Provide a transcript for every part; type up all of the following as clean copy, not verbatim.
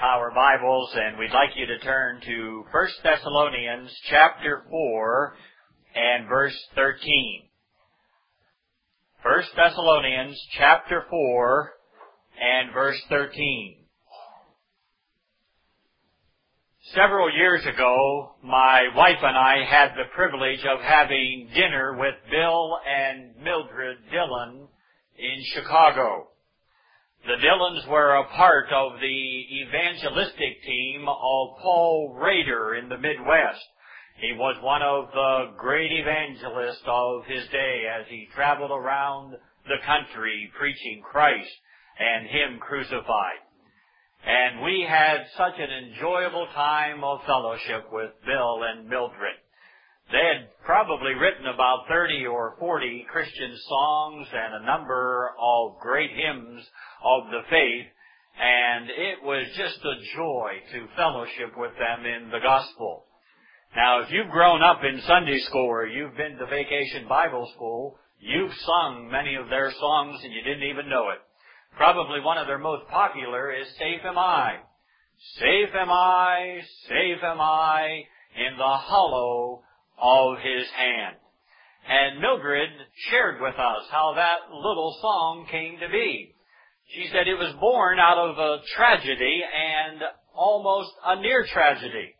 our Bibles, and we'd like you to turn to 1 Thessalonians chapter 4 and verse 13. 1 Thessalonians chapter 4 and verse 13. Several years ago, my wife and I had the privilege of having dinner with Bill and Mildred Dillon in Chicago. The Dillons were a part of the evangelistic team of Paul Rader in the Midwest. He was one of the great evangelists of his day as he traveled around the country preaching Christ and Him crucified. And we had such an enjoyable time of fellowship with Bill and Mildred. They had probably written about 30 or 40 Christian songs and a number of great hymns of the faith, and it was just a joy to fellowship with them in the gospel. Now, if you've grown up in Sunday school or you've been to Vacation Bible School, you've sung many of their songs and you didn't even know it. Probably one of their most popular is Safe Am I. Safe am I, safe am I, in the hollow of His hand. And Mildred shared with us how that little song came to be. She said it was born out of a tragedy and almost a near tragedy.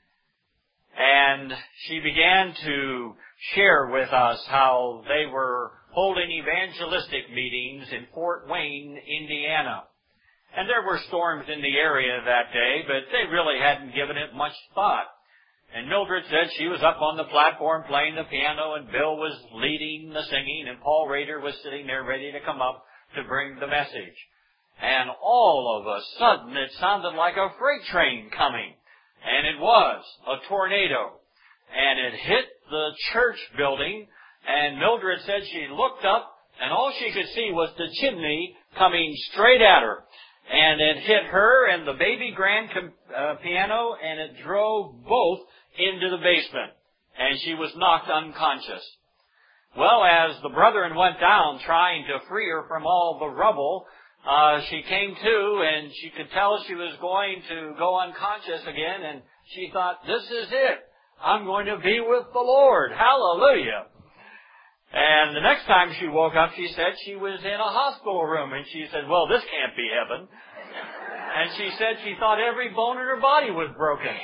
And she began to share with us how they were holding evangelistic meetings in Fort Wayne, Indiana. And there were storms in the area that day, but they really hadn't given it much thought. And Mildred said she was up on the platform playing the piano, and Bill was leading the singing, and Paul Rader was sitting there ready to come up to bring the message. And all of a sudden, it sounded like a freight train coming. And it was a tornado. And it hit the church building, and Mildred said she looked up, and all she could see was the chimney coming straight at her. And it hit her and the baby grand piano, and it drove both into the basement. And she was knocked unconscious. Well, as the brethren went down trying to free her from all the rubble, she came to, and she could tell she was going to go unconscious again, and she thought, this is it. I'm going to be with the Lord. Hallelujah. And the next time she woke up, she said she was in a hospital room, and she said, well, this can't be heaven. And she said she thought every bone in her body was broken.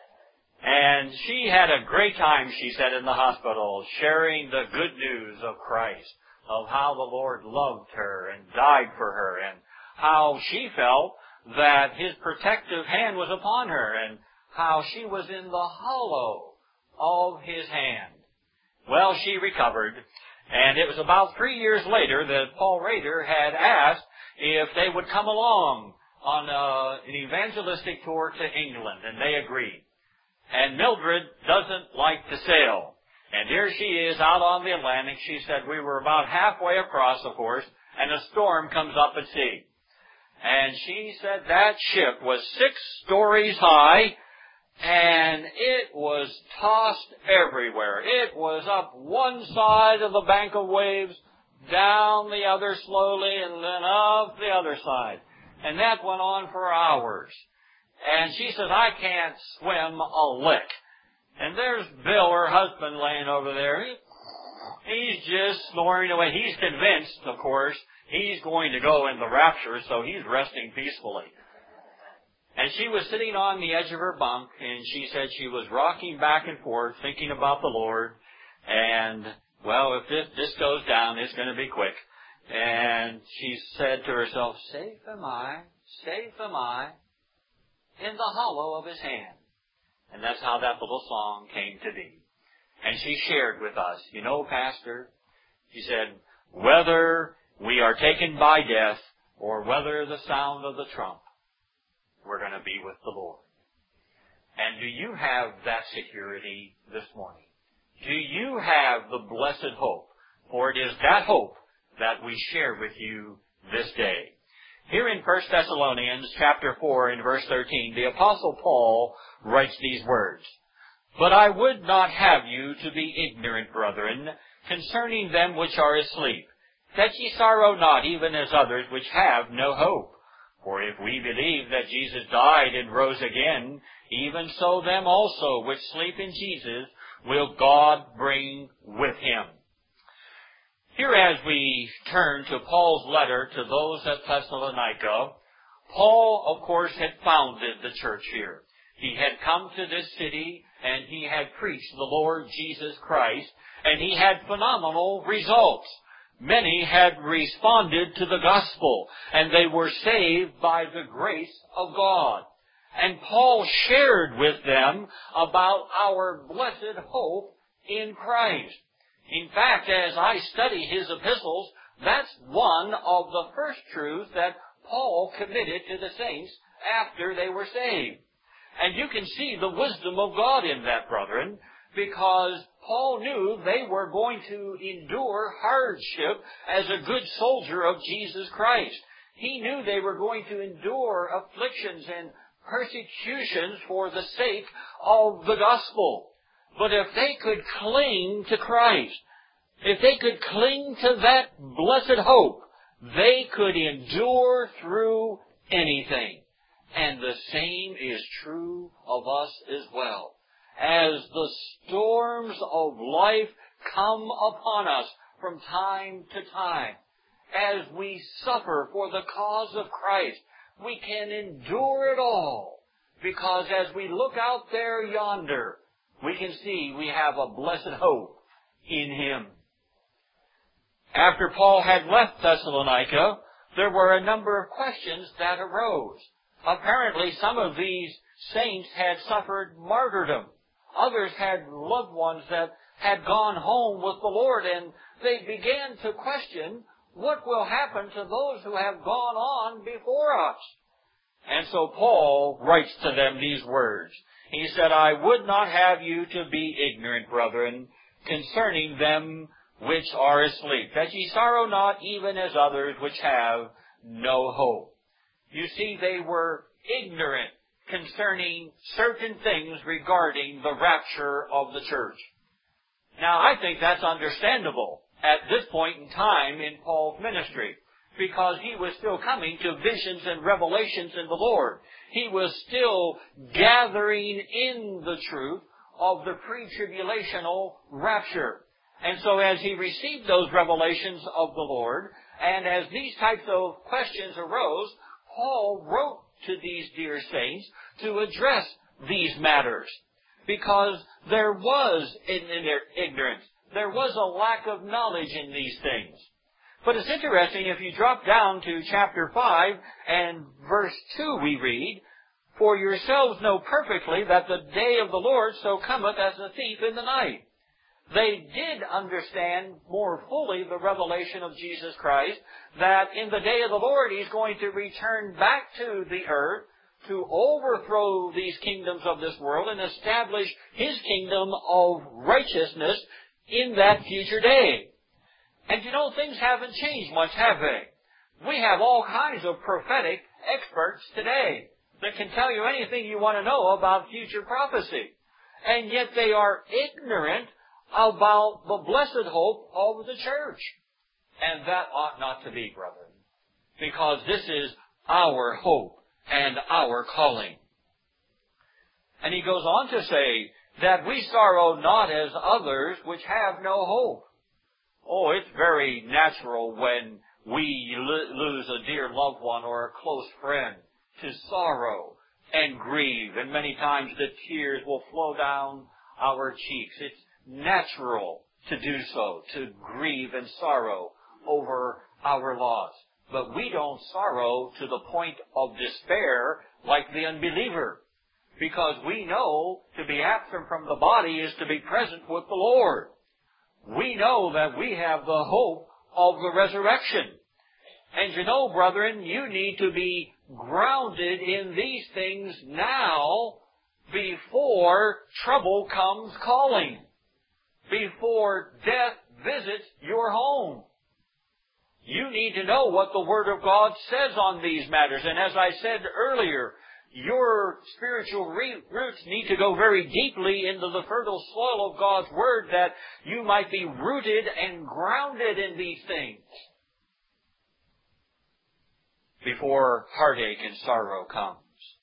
And she had a great time, she said, in the hospital, sharing the good news of Christ, of how the Lord loved her and died for her, and how she felt that His protective hand was upon her, and how she was in the hollow of His hand. Well, she recovered, and it was about 3 years later that Paul Rader had asked if they would come along on an evangelistic tour to England, and they agreed. And Mildred doesn't like to sail. And here she is out on the Atlantic. She said we were about halfway across, of course, and a storm comes up at sea. And she said that ship was 6 stories high, and it was tossed everywhere. It was up one side of the bank of waves, down the other slowly, and then up the other side. And that went on for hours. And she says, I can't swim a lick. And there's Bill, her husband, laying over there. He's just snoring away. He's convinced, of course, he's going to go in the rapture, so he's resting peacefully. And she was sitting on the edge of her bunk, and she said she was rocking back and forth, thinking about the Lord. And, well, if this goes down, it's going to be quick. And she said to herself, safe am I, in the hollow of His hand. And that's how that little song came to be. And she shared with us, you know, Pastor, she said, whether we are taken by death or whether the sound of the trump, we're going to be with the Lord. And do you have that security this morning? Do you have the blessed hope? For it is that hope that we share with you this day. Here in 1 Thessalonians chapter 4 and verse 13, the Apostle Paul writes these words, But I would not have you to be ignorant, brethren, concerning them which are asleep, that ye sorrow not even as others which have no hope. For if we believe that Jesus died and rose again, even so them also which sleep in Jesus will God bring with him. Here as we turn to Paul's letter to those at Thessalonica, Paul, of course, had founded the church here. He had come to this city and he had preached the Lord Jesus Christ, and he had phenomenal results. Many had responded to the gospel, and they were saved by the grace of God. And Paul shared with them about our blessed hope in Christ. In fact, as I study his epistles, that's one of the first truths that Paul committed to the saints after they were saved. And you can see the wisdom of God in that, brethren, because Paul knew they were going to endure hardship as a good soldier of Jesus Christ. He knew they were going to endure afflictions and persecutions for the sake of the gospel. But if they could cling to Christ, if they could cling to that blessed hope, they could endure through anything. And the same is true of us as well. As the storms of life come upon us from time to time, as we suffer for the cause of Christ, we can endure it all, because as we look out there yonder, we can see we have a blessed hope in Him. After Paul had left Thessalonica, there were a number of questions that arose. Apparently, some of these saints had suffered martyrdom. Others had loved ones that had gone home with the Lord, and they began to question what will happen to those who have gone on before us. And so Paul writes to them these words. He said, I would not have you to be ignorant, brethren, concerning them which are asleep, that ye sorrow not even as others which have no hope. You see, they were ignorant concerning certain things regarding the rapture of the church. Now, I think that's understandable at this point in time in Paul's ministry, because he was still coming to visions and revelations in the Lord. He was still gathering in the truth of the pre-tribulational rapture. And so as he received those revelations of the Lord, and as these types of questions arose, Paul wrote to these dear saints to address these matters, because there was ignorance. There was a lack of knowledge in these things. But it's interesting, if you drop down to chapter 5 and verse 2 we read, For yourselves know perfectly that the day of the Lord so cometh as a thief in the night. They did understand more fully the revelation of Jesus Christ, that in the day of the Lord He's going to return back to the earth to overthrow these kingdoms of this world and establish His kingdom of righteousness in that future day. And you know, things haven't changed much, have they? We have all kinds of prophetic experts today that can tell you anything you want to know about future prophecy. And yet they are ignorant about the blessed hope of the church. And that ought not to be, brethren, because this is our hope and our calling. And he goes on to say that we sorrow not as others which have no hope. Oh, it's very natural when we lose a dear loved one or a close friend to sorrow and grieve. And many times the tears will flow down our cheeks. It's natural to do so, to grieve and sorrow over our loss. But we don't sorrow to the point of despair like the unbeliever, because we know to be absent from the body is to be present with the Lord. We know that we have the hope of the resurrection. And you know, brethren, you need to be grounded in these things now before trouble comes calling, before death visits your home. You need to know what the Word of God says on these matters. And as I said earlier, your spiritual roots need to go very deeply into the fertile soil of God's Word, that you might be rooted and grounded in these things. before heartache and sorrow comes.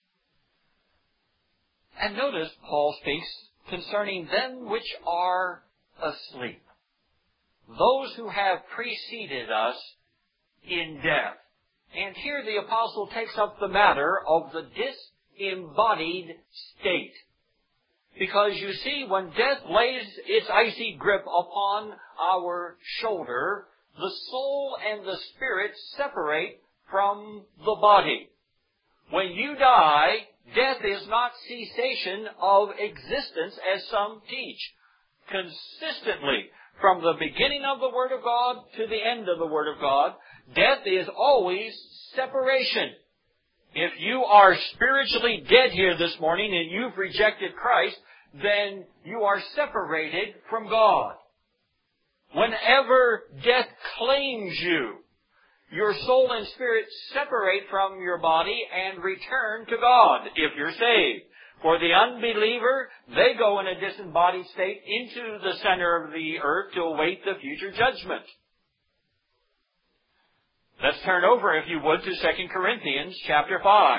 And notice Paul speaks concerning them which are asleep, those who have preceded us in death. And here the apostle takes up the matter of the disembodied state. Because you see, when death lays its icy grip upon our shoulder, the soul and the spirit separate from the body. When you die, death is not cessation of existence as some teach. Consistently, from the beginning of the Word of God to the end of the Word of God, death is always separation. If you are spiritually dead here this morning and you've rejected Christ, then you are separated from God. Whenever death claims you, your soul and spirit separate from your body and return to God if you're saved. For the unbeliever, they go in a disembodied state into the center of the earth to await the future judgment. Let's turn over, if you would, to 2 Corinthians chapter 5.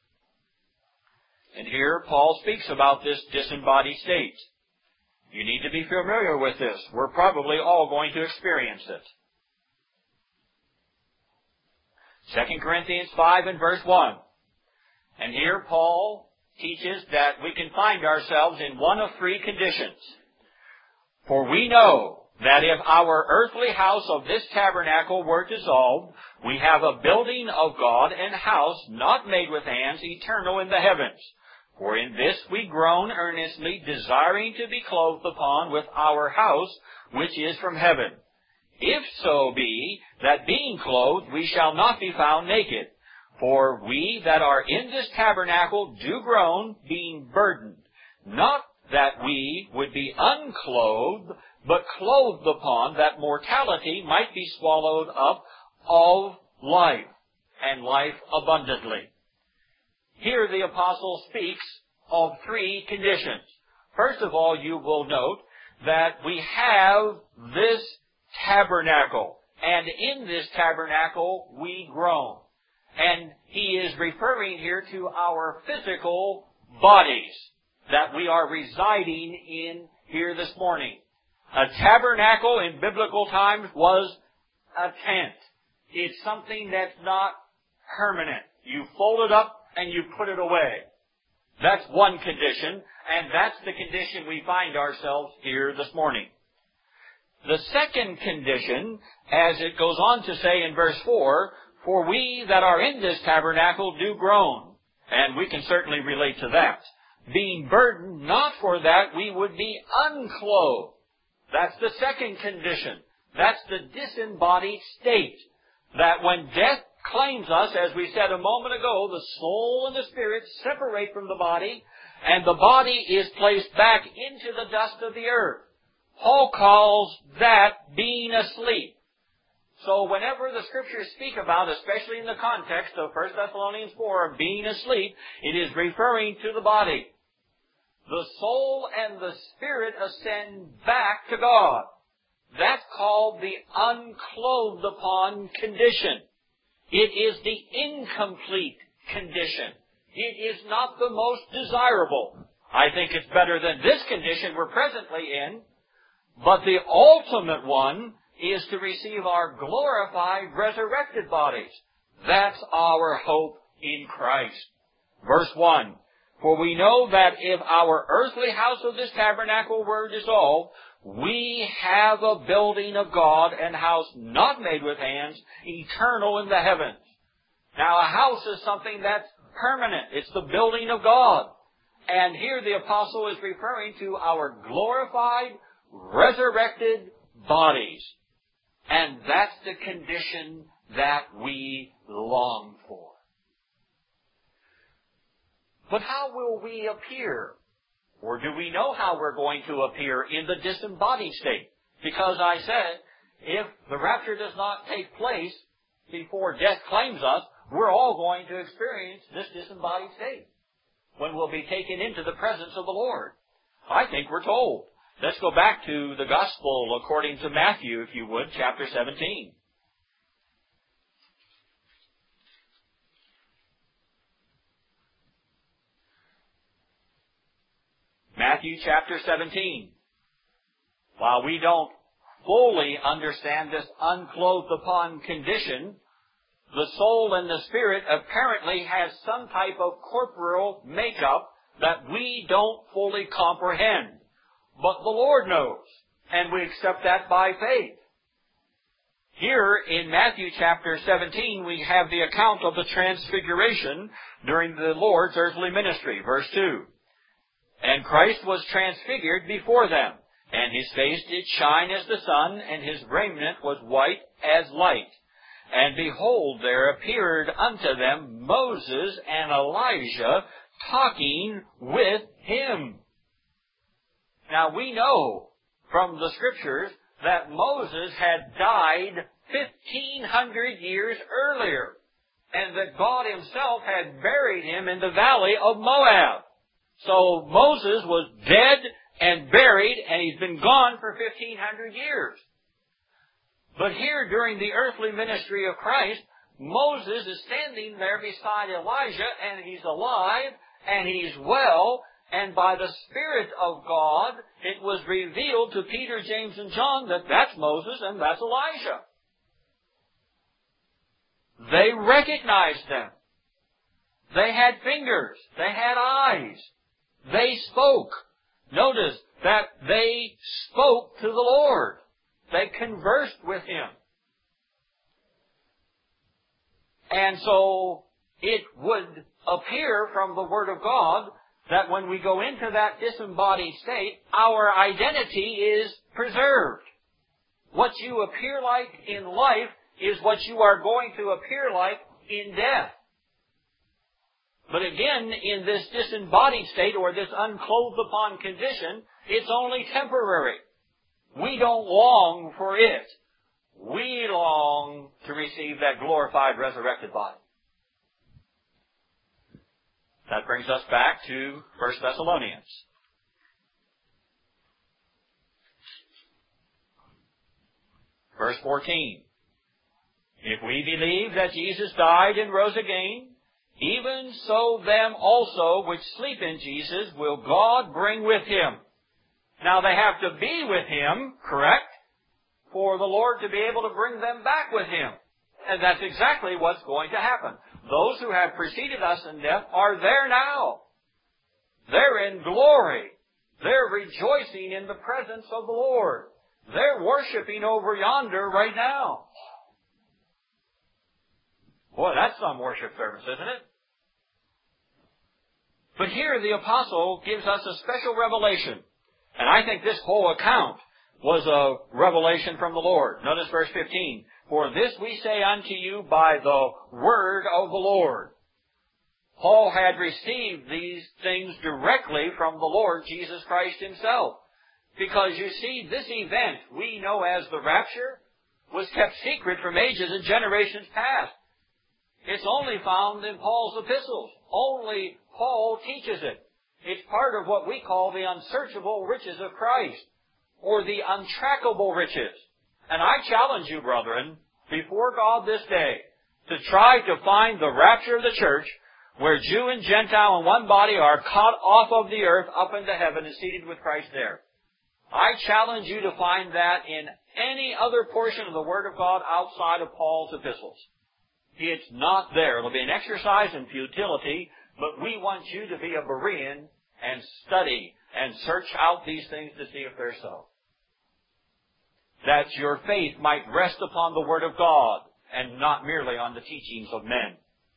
And here Paul speaks about this disembodied state. You need to be familiar with this. We're probably all going to experience it. 2 Corinthians 5 and verse 1. And here Paul teaches that we can find ourselves in one of three conditions. For we know that if our earthly house of this tabernacle were dissolved, we have a building of God, and house not made with hands, eternal in the heavens. For in this we groan earnestly, desiring to be clothed upon with our house, which is from heaven. If so be that being clothed we shall not be found naked. For we that are in this tabernacle do groan, being burdened. Not that we would be unclothed, but clothed upon, that mortality might be swallowed up of life, and life abundantly. Here the apostle speaks of three conditions. First of all, you will note that we have this tabernacle, and in this tabernacle we groan. And he is referring here to our physical bodies that we are residing in here this morning. A tabernacle in biblical times was a tent. It's something that's not permanent. You fold it up and you put it away. That's one condition, and that's the condition we find ourselves here this morning. The second condition, as it goes on to say in verse 4, for we that are in this tabernacle do groan. And we can certainly relate to that. Being burdened, not for that we would be unclothed. That's the second condition. That's the disembodied state. That when death claims us, as we said a moment ago, the soul and the spirit separate from the body, and the body is placed back into the dust of the earth. Paul calls that being asleep. So whenever the Scriptures speak about, especially in the context of 1 Thessalonians 4, being asleep, it is referring to the body. The soul and the spirit ascend back to God. That's called the unclothed upon condition. It is the incomplete condition. It is not the most desirable. I think it's better than this condition we're presently in, but the ultimate one is to receive our glorified, resurrected bodies. That's our hope in Christ. Verse 1, for we know that if our earthly house of this tabernacle were dissolved, we have a building of God, and house not made with hands, eternal in the heavens. Now a house is something that's permanent. It's the building of God. And here the apostle is referring to our glorified, resurrected bodies. And that's the condition that we long for. But how will we appear? Or do we know how we're going to appear in the disembodied state? Because I said, if the rapture does not take place before death claims us, we're all going to experience this disembodied state when we'll be taken into the presence of the Lord. I think we're told. Let's go back to the Gospel according to Matthew, if you would, chapter 17. Matthew chapter 17. While we don't fully understand this unclothed upon condition, the soul and the spirit apparently has some type of corporeal makeup that we don't fully comprehend. But the Lord knows, and we accept that by faith. Here in Matthew chapter 17, we have the account of the transfiguration during the Lord's earthly ministry. Verse 2. And Christ was transfigured before them, and His face did shine as the sun, and His raiment was white as light. And behold, there appeared unto them Moses and Elijah talking with Him. Now we know from the Scriptures that Moses had died 1,500 years earlier, and that God Himself had buried him in the valley of Moab. So Moses was dead and buried, and he's been gone for 1,500 years. But here, during the earthly ministry of Christ, Moses is standing there beside Elijah, and he's alive, and he's well, and by the Spirit of God, it was revealed to Peter, James, and John that that's Moses and that's Elijah. They recognized them. They had fingers. They had eyes. They spoke. Notice that they spoke to the Lord. They conversed with Him. And so it would appear from the Word of God that when we go into that disembodied state, our identity is preserved. What you appear like in life is what you are going to appear like in death. But again, in this disembodied state or this unclothed upon condition, it's only temporary. We don't long for it. We long to receive that glorified, resurrected body. That brings us back to 1 Thessalonians. Verse 14. If we believe that Jesus died and rose again, even so them also which sleep in Jesus will God bring with Him. Now they have to be with Him, correct? For the Lord to be able to bring them back with Him. And that's exactly what's going to happen. Those who have preceded us in death are there now. They're in glory. They're rejoicing in the presence of the Lord. They're worshiping over yonder right now. Boy, that's some worship service, isn't it? But here the apostle gives us a special revelation. And I think this whole account was a revelation from the Lord. Notice verse 15. For this we say unto you by the word of the Lord. Paul had received these things directly from the Lord Jesus Christ Himself. Because you see, this event we know as the rapture was kept secret from ages and generations past. It's only found in Paul's epistles. Only Paul teaches it. It's part of what we call the unsearchable riches of Christ, or the untrackable riches. And I challenge you, brethren, before God this day, to try to find the rapture of the church, where Jew and Gentile in one body are caught off of the earth up into heaven and seated with Christ there. I challenge you to find that in any other portion of the Word of God outside of Paul's epistles. It's not there. It'll be an exercise in futility, but we want you to be a Berean and study and search out these things to see if they're so. That your faith might rest upon the Word of God and not merely on the teachings of men.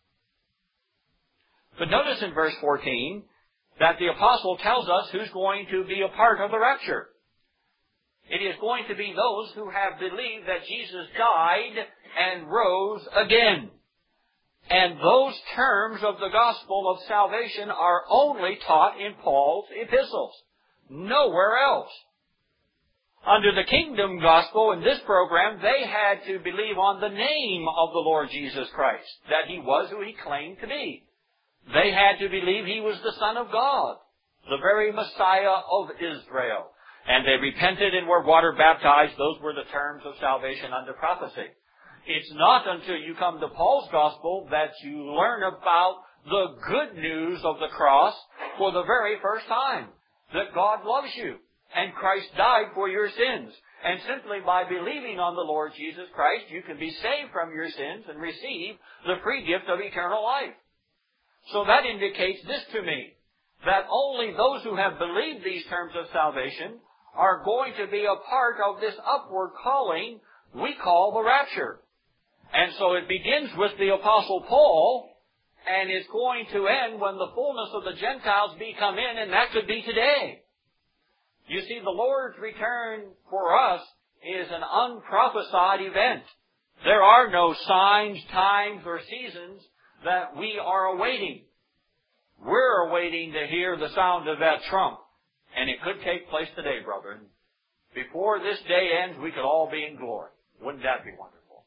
But notice in verse 14 that the apostle tells us who's going to be a part of the rapture. It is going to be those who have believed that Jesus died and rose again. And those terms of the gospel of salvation are only taught in Paul's epistles. Nowhere else. Under the kingdom gospel in this program, they had to believe on the name of the Lord Jesus Christ, that He was who He claimed to be. They had to believe He was the Son of God, the very Messiah of Israel. And they repented and were water baptized. Those were the terms of salvation under prophecy. It's not until you come to Paul's gospel that you learn about the good news of the cross for the very first time. that God loves you and Christ died for your sins. And simply by believing on the Lord Jesus Christ, you can be saved from your sins and receive the free gift of eternal life. So that indicates this to me, that only those who have believed these terms of salvation are going to be a part of this upward calling we call the rapture. And so it begins with the Apostle Paul, and is going to end when the fullness of the Gentiles be come in, and that could be today. You see, the Lord's return for us is an unprophesied event. There are no signs, times, or seasons that we are awaiting. We're awaiting to hear the sound of that trump, and it could take place today, brethren. Before this day ends, we could all be in glory. Wouldn't that be wonderful?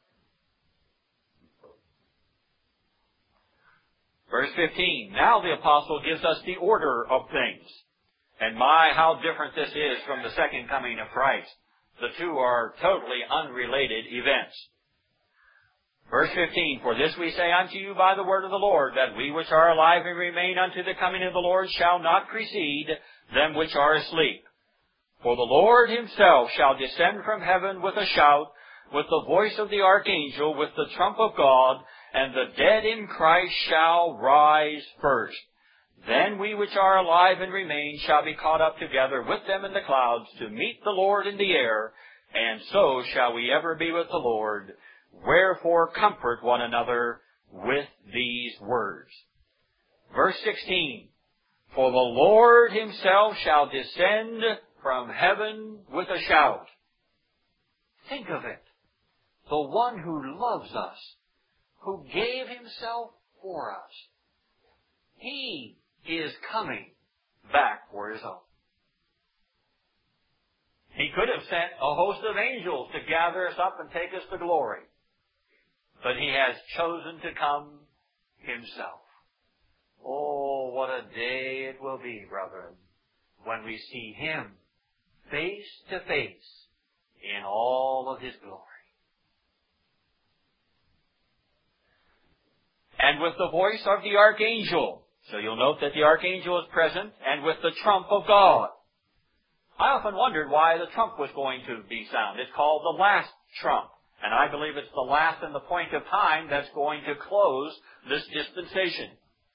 Verse 15, now the apostle gives us the order of things. And my, how different this is from the second coming of Christ. The two are totally unrelated events. Verse 15, for this we say unto you by the word of the Lord, that we which are alive and remain unto the coming of the Lord shall not precede them which are asleep. For the Lord himself shall descend from heaven with a shout, with the voice of the archangel, with the trump of God, and the dead in Christ shall rise first. Then we which are alive and remain shall be caught up together with them in the clouds to meet the Lord in the air, and so shall we ever be with the Lord. Wherefore comfort one another with these words. Verse 16, for the Lord himself shall descend from heaven with a shout. Think of it. The one who loves us, who gave himself for us, he is coming back for his own. He could have sent a host of angels to gather us up and take us to glory. But he has chosen to come himself. Oh, what a day it will be, brethren, when we see him face to face in all of his glory. And with the voice of the archangel. So you'll note that the archangel is present, and with the trump of God. I often wondered why the trump was going to be sounded. It's called the last trump. And I believe it's the last and the point of time that's going to close this dispensation.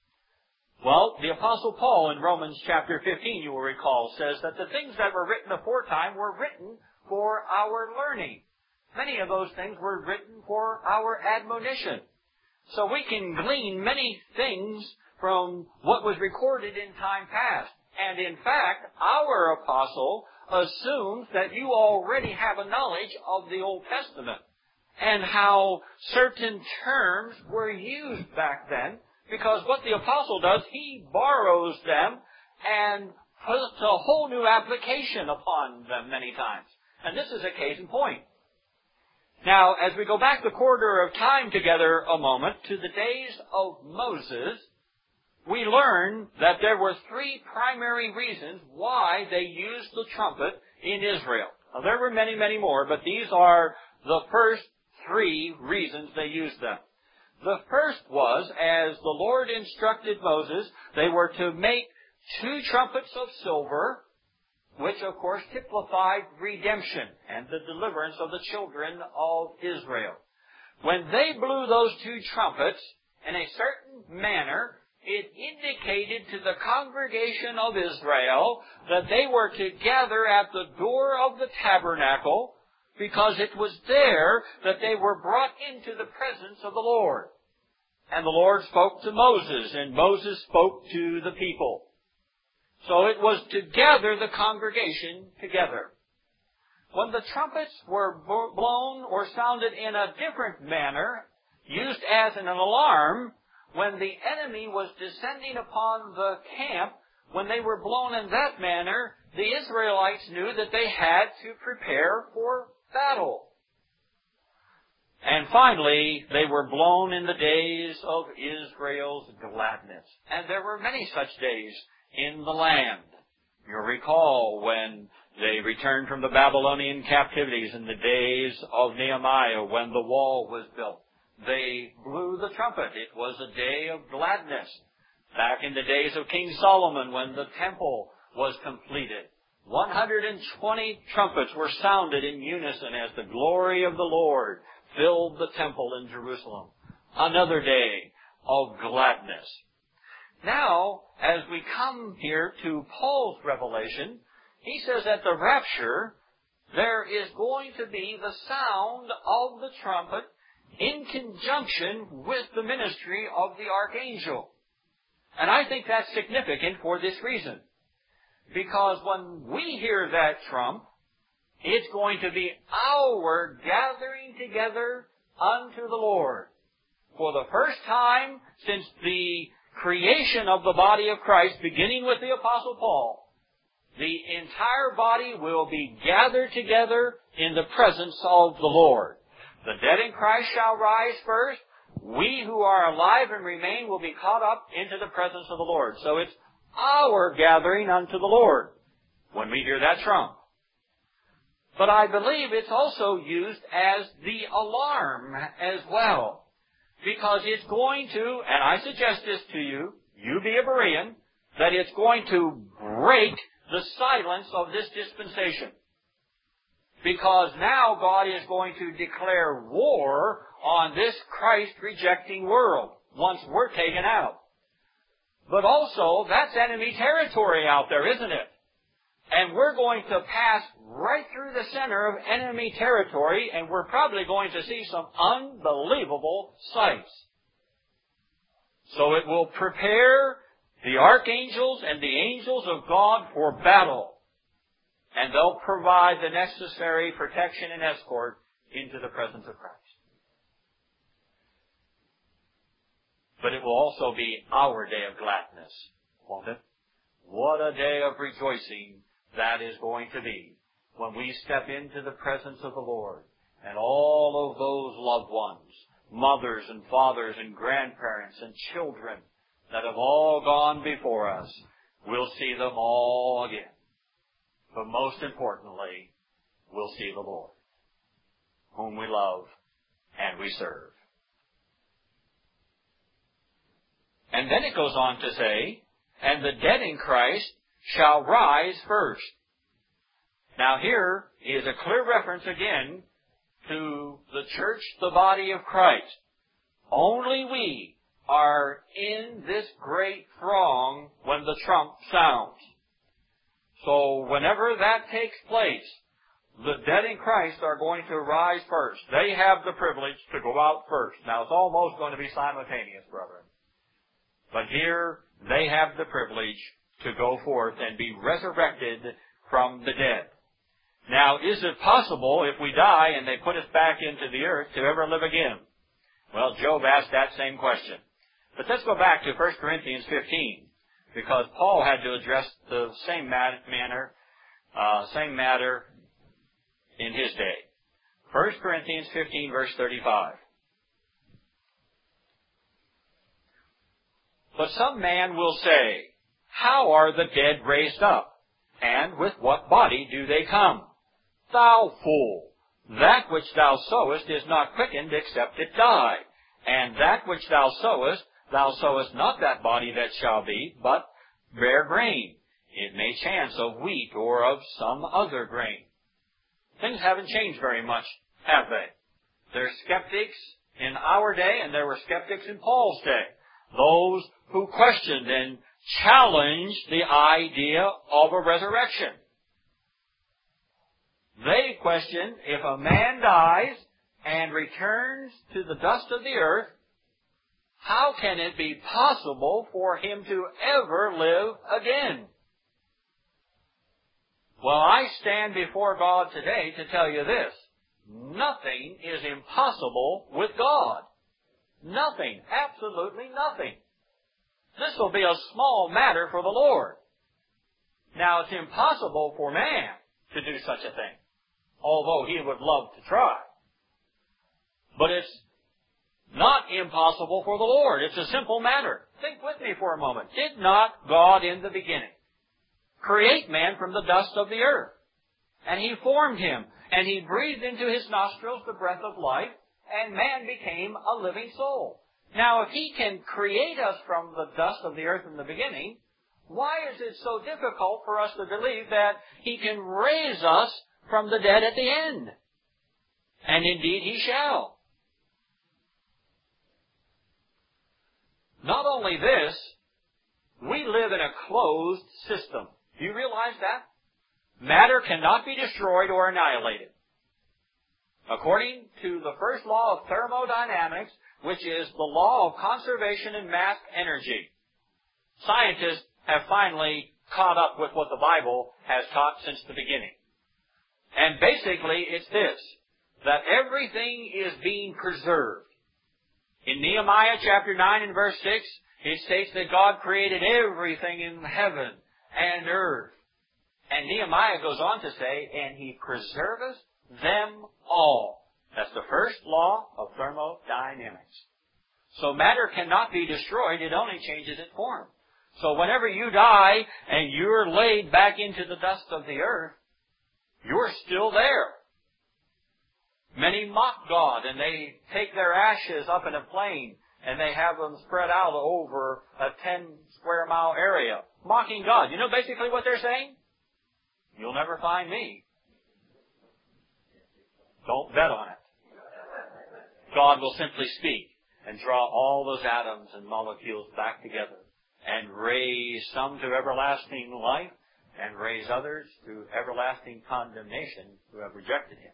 Well, the Apostle Paul in Romans chapter 15, you will recall, says that the things that were written aforetime were written for our learning. Many of those things were written for our admonition. So we can glean many things from what was recorded in time past. And in fact, our apostle assumes that you already have a knowledge of the Old Testament and how certain terms were used back then, because what the apostle does, he borrows them and puts a whole new application upon them many times. And this is a case in point. Now, as we go back the corridor of time together a moment to the days of Moses, we learn that there were three primary reasons why they used the trumpet in Israel. Now, there were many, many more, but these are the first three reasons they used them. The first was, as the Lord instructed Moses, they were to make 2 trumpets of silver, which of course typified redemption and the deliverance of the children of Israel. When they blew those 2 trumpets in a certain manner, it indicated to the congregation of Israel that they were to gather at the door of the tabernacle, because it was there that they were brought into the presence of the Lord. And the Lord spoke to Moses, and Moses spoke to the people. So it was to gather the congregation together. When the trumpets were blown or sounded in a different manner, used as an alarm, when the enemy was descending upon the camp, when they were blown in that manner, the Israelites knew that they had to prepare for battle. And finally, they were blown in the days of Israel's gladness. And there were many such days in the land. You'll recall when they returned from the Babylonian captivities in the days of Nehemiah, when the wall was built. They blew the trumpet. It was a day of gladness. Back in the days of King Solomon, when the temple was completed. 120 trumpets were sounded in unison as the glory of the Lord filled the temple in Jerusalem. Another day of gladness. Now, as we come here to Paul's revelation, he says at the rapture, there is going to be the sound of the trumpet in conjunction with the ministry of the archangel. And I think that's significant for this reason. Because when we hear that trump, it's going to be our gathering together unto the Lord. For the first time since the creation of the body of Christ, beginning with the Apostle Paul, the entire body will be gathered together in the presence of the Lord. The dead in Christ shall rise first. We who are alive and remain will be caught up into the presence of the Lord. So it's our gathering unto the Lord when we hear that trump. But I believe it's also used as the alarm as well. Because it's going to, and I suggest this to you, you be a Berean, that it's going to break the silence of this dispensation. Because now God is going to declare war on this Christ-rejecting world once we're taken out. But also, that's enemy territory out there, isn't it? And we're going to pass right through the center of enemy territory, and we're probably going to see some unbelievable sights. So it will prepare the archangels and the angels of God for battle. And they'll provide the necessary protection and escort into the presence of Christ. But it will also be our day of gladness, won't it? What a day of rejoicing that is going to be when we step into the presence of the Lord and all of those loved ones, mothers and fathers and grandparents and children that have all gone before us, we'll see them all again. But most importantly, we'll see the Lord, whom we love and we serve. And then it goes on to say, and the dead in Christ shall rise first. Now here is a clear reference again to the church, the body of Christ. Only we are in this great throng when the trump sounds. So whenever that takes place, the dead in Christ are going to rise first. They have the privilege to go out first. Now it's almost going to be simultaneous, brethren. But here they have the privilege to go forth and be resurrected from the dead. Now, is it possible if we die and they put us back into the earth to ever live again? Well, Job asked that same question. But let's go back to 1 Corinthians 15, because Paul had to address the same matter in his day. 1 Corinthians 15, verse 35. But some man will say, how are the dead raised up? And with what body do they come? Thou fool! That which thou sowest is not quickened except it die. And that which thou sowest not that body that shall be, but bare grain. It may chance of wheat or of some other grain. Things haven't changed very much, have they? There's skeptics in our day, and there were skeptics in Paul's day. Those who questioned and challenged the idea of a resurrection. They questioned, if a man dies and returns to the dust of the earth, how can it be possible for him to ever live again? Well, I stand before God today to tell you this. Nothing is impossible with God. Nothing. Absolutely nothing. This will be a small matter for the Lord. Now, it's impossible for man to do such a thing, although he would love to try. But it's not impossible for the Lord. It's a simple matter. Think with me for a moment. Did not God in the beginning create man from the dust of the earth? And He formed him, and He breathed into his nostrils the breath of life, and man became a living soul. Now, if He can create us from the dust of the earth in the beginning, Why is it so difficult for us to believe that He can raise us from the dead at the end? And indeed He shall. Not only this, we live in a closed system. Do you realize that? Matter cannot be destroyed or annihilated. According to the first law of thermodynamics, which is the law of conservation in mass energy, scientists have finally caught up with what the Bible has taught since the beginning. And basically it's this, that everything is being preserved. In Nehemiah chapter 9 and verse 6, it states that God created everything in heaven and earth. And Nehemiah goes on to say, and He preserveth them all. That's the first law of thermodynamics. So matter cannot be destroyed, it only changes its form. So whenever you die and you're laid back into the dust of the earth, you're still there. Many mock God, and they take their ashes up in a plane, and they have them spread out over a 10 square mile area, mocking God. You know basically what they're saying? You'll never find me. Don't bet on it. God will simply speak and draw all those atoms and molecules back together and raise some to everlasting life and raise others to everlasting condemnation who have rejected Him.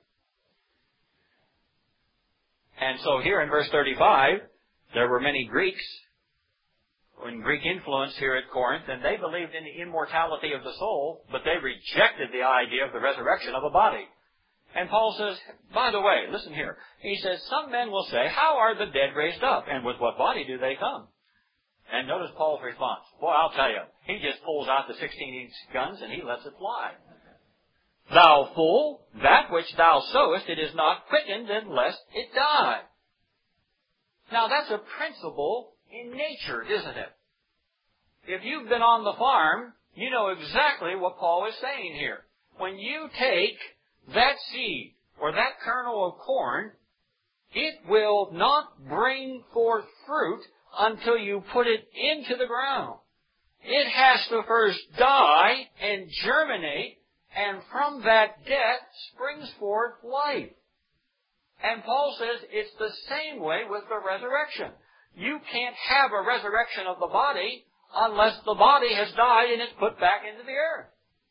And so here in verse 35, there were many Greeks in Greek influence here at Corinth, and they believed in the immortality of the soul, but they rejected the idea of the resurrection of a body. And Paul says, by the way, listen here. He says, some men will say, how are the dead raised up? And with what body do they come? And notice Paul's response. Boy, I'll tell you, he just pulls out the 16-inch guns and he lets it fly. Thou fool, that which thou sowest, it is not quickened unless it die. Now that's a principle in nature, isn't it? If you've been on the farm, you know exactly what Paul is saying here. When you take that seed or that kernel of corn, it will not bring forth fruit until you put it into the ground. It has to first die and germinate, and from that death springs forth life. And Paul says it's the same way with the resurrection. You can't have a resurrection of the body unless the body has died and it's put back into the earth.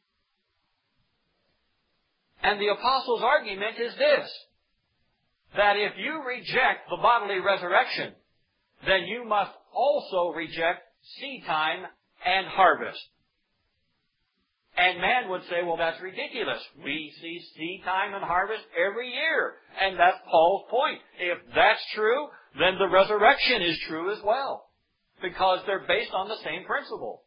And the apostle's argument is this, that if you reject the bodily resurrection, then you must also reject seed time and harvest. And man would say, well, that's ridiculous. We see seed time and harvest every year. And that's Paul's point. If that's true, then the resurrection is true as well. Because they're based on the same principle.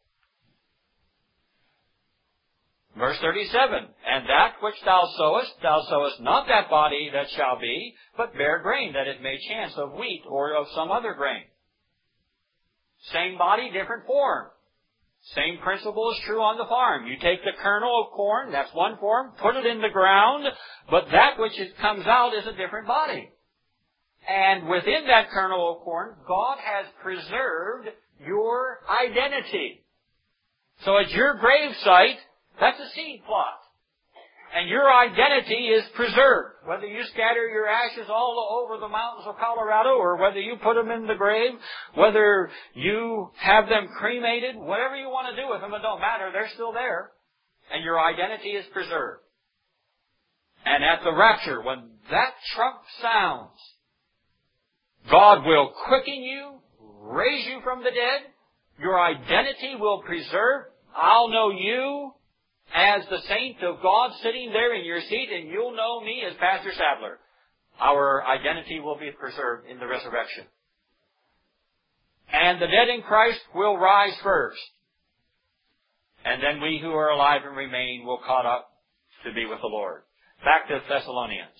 Verse 37, and that which thou sowest not that body that shall be, but bare grain, that it may chance of wheat or of some other grain. Same body, different form. Same principle is true on the farm. You take the kernel of corn, that's one form, put it in the ground, but that which comes out is a different body. And within that kernel of corn, God has preserved your identity. So at your gravesite, that's a seed plot. And your identity is preserved. Whether you scatter your ashes all over the mountains of Colorado, or whether you put them in the grave, whether you have them cremated, whatever you want to do with them, it don't matter. They're still there. And your identity is preserved. And at the rapture, when that trump sounds, God will quicken you, raise you from the dead. Your identity will preserve. I'll know you as the saint of God sitting there in your seat, and you'll know me as Pastor Sadler. Our identity will be preserved in the resurrection. And the dead in Christ will rise first. And then we who are alive and remain will caught up to be with the Lord. Back to Thessalonians.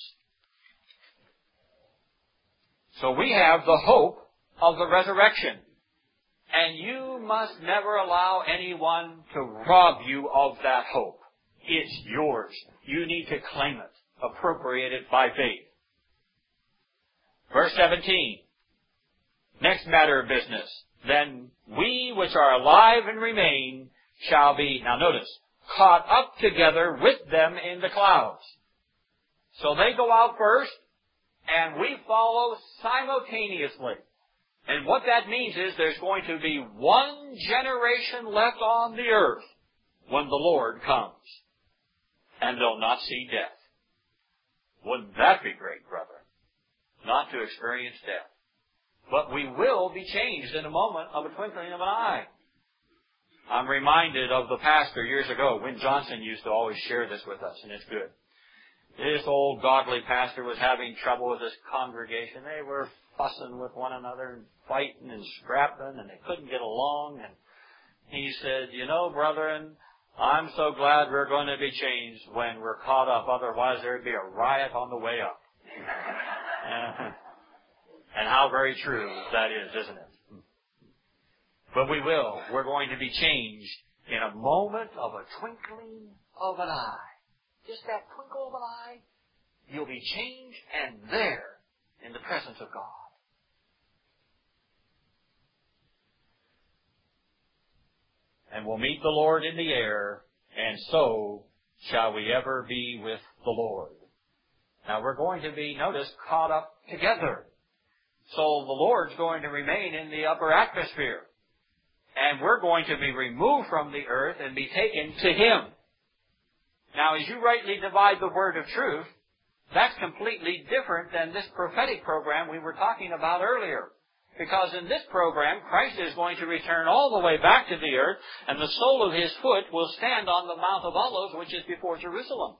So we have the hope of the resurrection. And you must never allow anyone to rob you of that hope. It's yours. You need to claim it, appropriate it by faith. Verse 17. Next matter of business. Then we which are alive and remain shall be, now notice, caught up together with them in the clouds. So they go out first, and we follow simultaneously. And what that means is there's going to be one generation left on the earth when the Lord comes. And they'll not see death. Wouldn't that be great, brother? Not to experience death. But we will be changed in a moment of a twinkling of an eye. I'm reminded of the pastor years ago. Win Johnson used to always share this with us, and it's good. This old godly pastor was having trouble with his congregation. They were fussing with one another and fighting and scrapping, and they couldn't get along. And he said, you know, brethren, I'm so glad we're going to be changed when we're caught up. Otherwise, there'd be a riot on the way up. And how very true that is, isn't it? But we will. We're going to be changed in a moment of a twinkling of an eye. Just that twinkle of an eye, you'll be changed and there in the presence of God. And we'll meet the Lord in the air, and so shall we ever be with the Lord. Now we're going to be, notice, caught up together. So the Lord's going to remain in the upper atmosphere. And we're going to be removed from the earth and be taken to Him. Now, as you rightly divide the word of truth, that's completely different than this prophetic program we were talking about earlier. Because in this program, Christ is going to return all the way back to the earth, and the sole of His foot will stand on the Mount of Olives, which is before Jerusalem.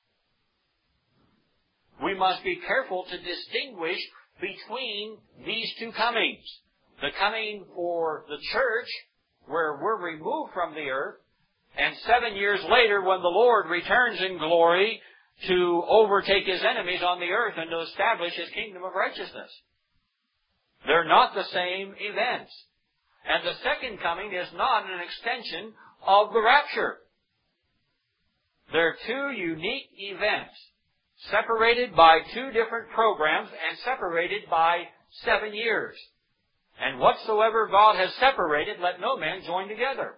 We must be careful to distinguish between these two comings. The coming for the church, where we're removed from the earth, and 7 years later when the Lord returns in glory to overtake His enemies on the earth and to establish His kingdom of righteousness. They're not the same events. And the second coming is not an extension of the rapture. They're two unique events, separated by two different programs and separated by 7 years. And whatsoever God has separated, let no man join together.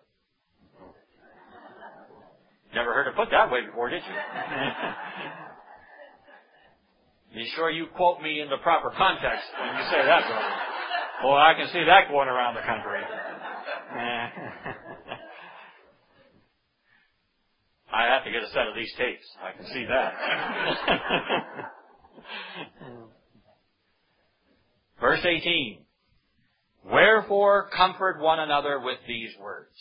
Never heard it put that way before, did you? Be sure you quote me in the proper context when you say that, brother. Boy, I can see that going around the country. I have to get a set of these tapes. I can see that. Verse 18. Wherefore comfort one another with these words.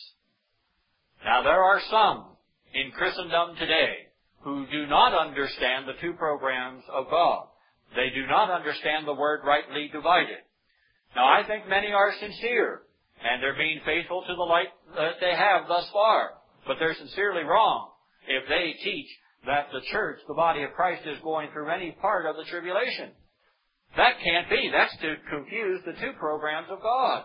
Now there are some in Christendom today who do not understand the two programs of God. They do not understand the word rightly divided. Now I think many are sincere, and they're being faithful to the light that they have thus far. But they're sincerely wrong if they teach that the church, the body of Christ, is going through any part of the tribulation. That can't be. That's to confuse the two programs of God.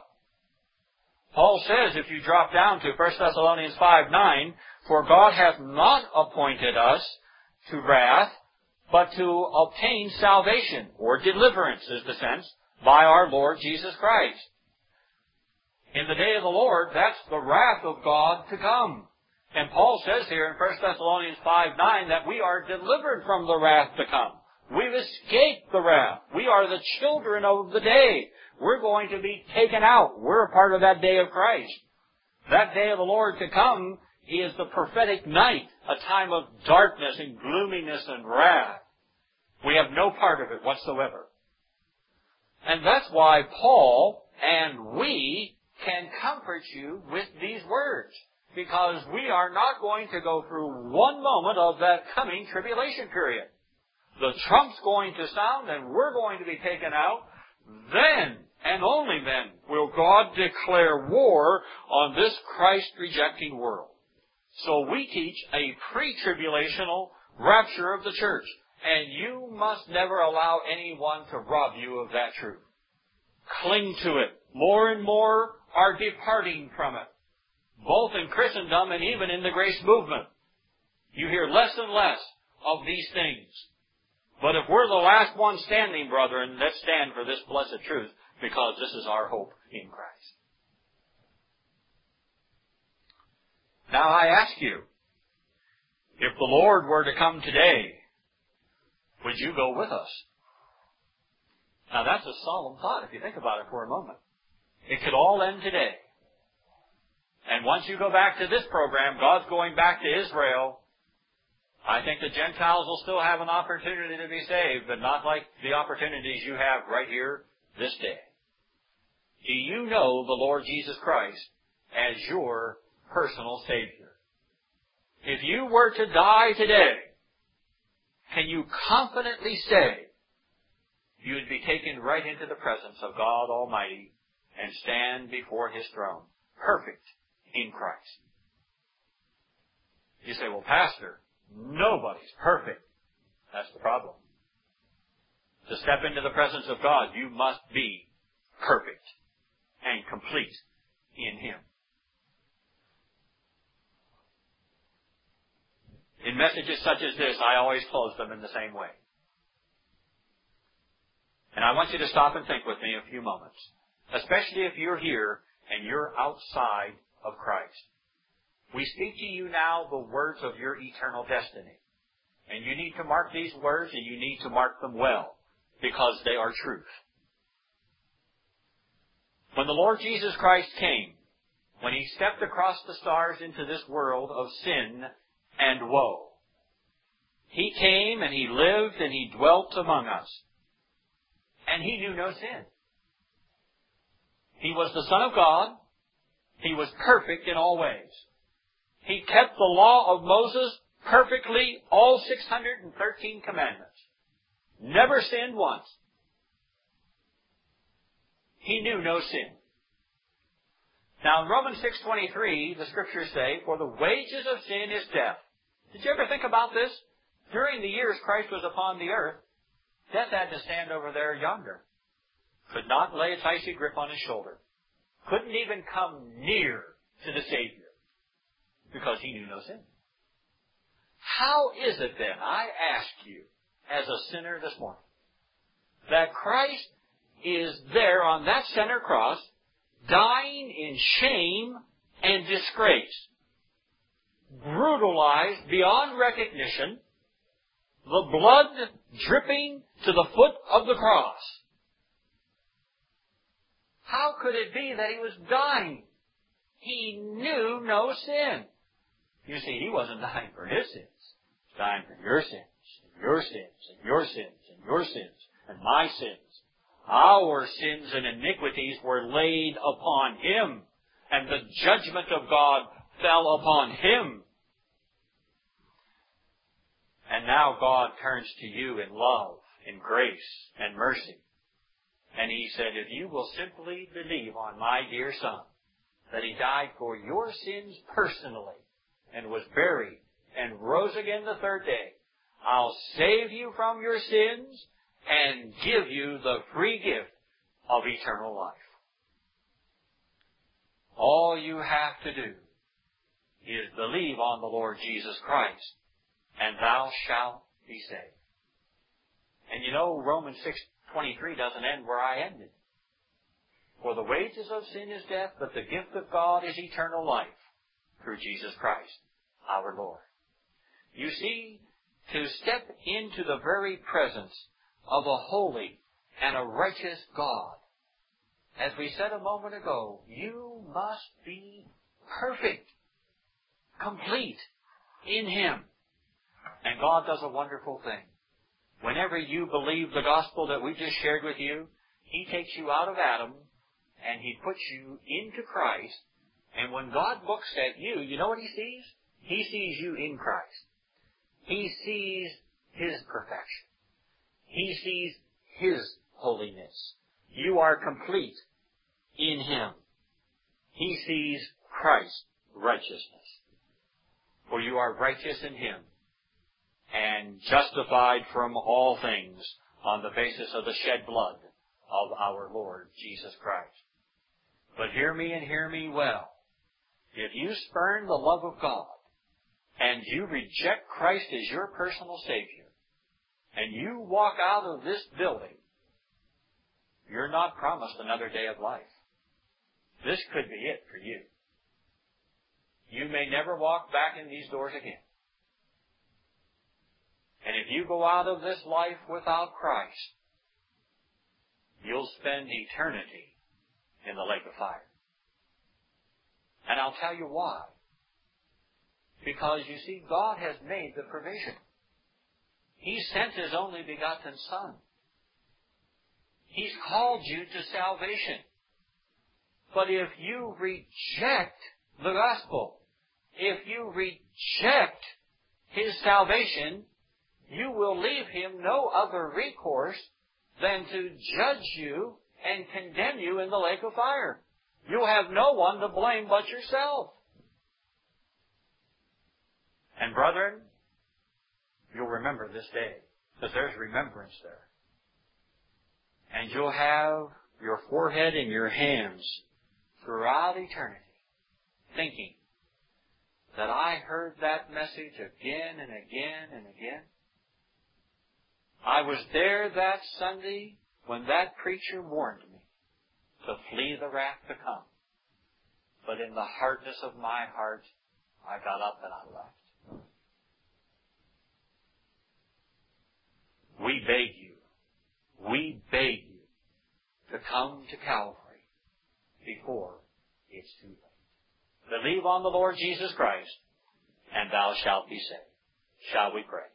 Paul says, if you drop down to 1 Thessalonians 5:9, for God hath not appointed us to wrath, but to obtain salvation, or deliverance is the sense, by our Lord Jesus Christ. In the day of the Lord, that's the wrath of God to come. And Paul says here in 1 Thessalonians 5:9 that we are delivered from the wrath to come. We've escaped the wrath. We are the children of the day. We're going to be taken out. We're a part of that day of Christ. That day of the Lord to come is the prophetic night, a time of darkness and gloominess and wrath. We have no part of it whatsoever. And that's why Paul and we can comfort you with these words, because we are not going to go through one moment of that coming tribulation period. The trump's going to sound and we're going to be taken out. Then, and only then, will God declare war on this Christ-rejecting world. So we teach a pre-tribulational rapture of the church. And you must never allow anyone to rob you of that truth. Cling to it. More and more are departing from it, both in Christendom and even in the grace movement. You hear less and less of these things. But if we're the last one standing, brethren, let's stand for this blessed truth, because this is our hope in Christ. Now I ask you, if the Lord were to come today, would you go with us? Now that's a solemn thought if you think about it for a moment. It could all end today. And once you go back to this program, God's going back to Israel. I think the Gentiles will still have an opportunity to be saved, but not like the opportunities you have right here this day. Do you know the Lord Jesus Christ as your personal Savior? If you were to die today, can you confidently say you would be taken right into the presence of God Almighty and stand before His throne, perfect in Christ? You say, well, Pastor, nobody's perfect. That's the problem. To step into the presence of God, you must be perfect and complete in Him. In messages such as this, I always close them in the same way. And I want you to stop and think with me a few moments, especially if you're here and you're outside of Christ. We speak to you now the words of your eternal destiny. And you need to mark these words, and you need to mark them well, because they are truth. When the Lord Jesus Christ came, when He stepped across the stars into this world of sin and woe, He came and He lived and He dwelt among us. And He knew no sin. He was the Son of God. He was perfect in all ways. He kept the law of Moses perfectly, all 613 commandments. Never sinned once. He knew no sin. Now in Romans 6:23, the Scriptures say, for the wages of sin is death. Did you ever think about this? During the years Christ was upon the earth, death had to stand over there yonder. Could not lay its icy grip on His shoulder. Couldn't even come near to the Savior, because He knew no sin. How is it then, I ask you, as a sinner this morning, that Christ is there on that center cross, dying in shame and disgrace, brutalized beyond recognition, the blood dripping to the foot of the cross? How could it be that He was dying? He knew no sin. You see, He wasn't dying for His sins. He was dying for your sins, and your sins, and your sins, and your sins, and my sins. Our sins and iniquities were laid upon Him, and the judgment of God fell upon Him. And now God turns to you in love, in grace, and mercy. And He said, if you will simply believe on my dear Son, that He died for your sins personally, and was buried, and rose again the third day, I'll save you from your sins, and give you the free gift of eternal life. All you have to do is believe on the Lord Jesus Christ, and thou shalt be saved. And you know, Romans 6:23 doesn't end where I ended. For the wages of sin is death, but the gift of God is eternal life through Jesus Christ, our Lord. You see, to step into the very presence of a holy and a righteous God, as we said a moment ago, you must be perfect, complete in Him. And God does a wonderful thing. Whenever you believe the gospel that we just shared with you, He takes you out of Adam and He puts you into Christ. And when God looks at you, you know what He sees? He sees you in Christ. He sees His perfection. He sees His holiness. You are complete in Him. He sees Christ's righteousness. For you are righteous in Him and justified from all things on the basis of the shed blood of our Lord Jesus Christ. But hear me and hear me well. If you spurn the love of God and you reject Christ as your personal Savior, and you walk out of this building, you're not promised another day of life. This could be it for you. you may never walk back in these doors again. And if you go out of this life without Christ, you'll spend eternity in the lake of fire. And I'll tell you why. Because, you see, God has made the provision. He sent His only begotten Son. He's called you to salvation. But if you reject the gospel, if you reject His salvation, you will leave Him no other recourse than to judge you and condemn you in the lake of fire. You'll have no one to blame but yourself. And brethren, you'll remember this day, because there's remembrance there. And you'll have your forehead and your hands throughout eternity thinking that I heard that message again and again and again. I was there that Sunday when that preacher warned me to flee the wrath to come. But in the hardness of my heart, I got up and I left. We beg you to come to Calvary before it's too late. Believe on the Lord Jesus Christ, and thou shalt be saved. Shall we pray?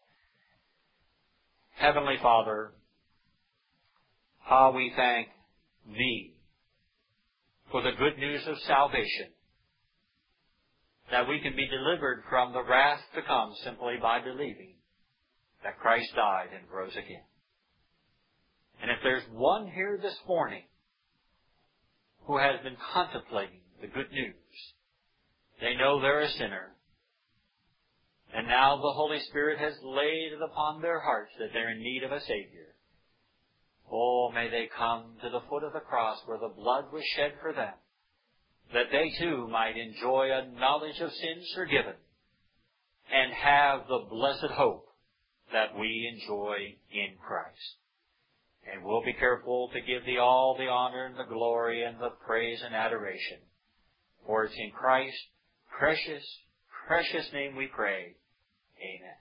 Heavenly Father, how we thank Thee for the good news of salvation, that we can be delivered from the wrath to come simply by believing that Christ died and rose again. And if there's one here this morning who has been contemplating the good news, they know they're a sinner, and now the Holy Spirit has laid it upon their hearts that they're in need of a Savior. Oh, may they come to the foot of the cross where the blood was shed for them, that they too might enjoy a knowledge of sins forgiven and have the blessed hope that we enjoy in Christ. And we'll be careful to give Thee all the honor and the glory and the praise and adoration. For it's in Christ's precious, precious name we pray. Amen.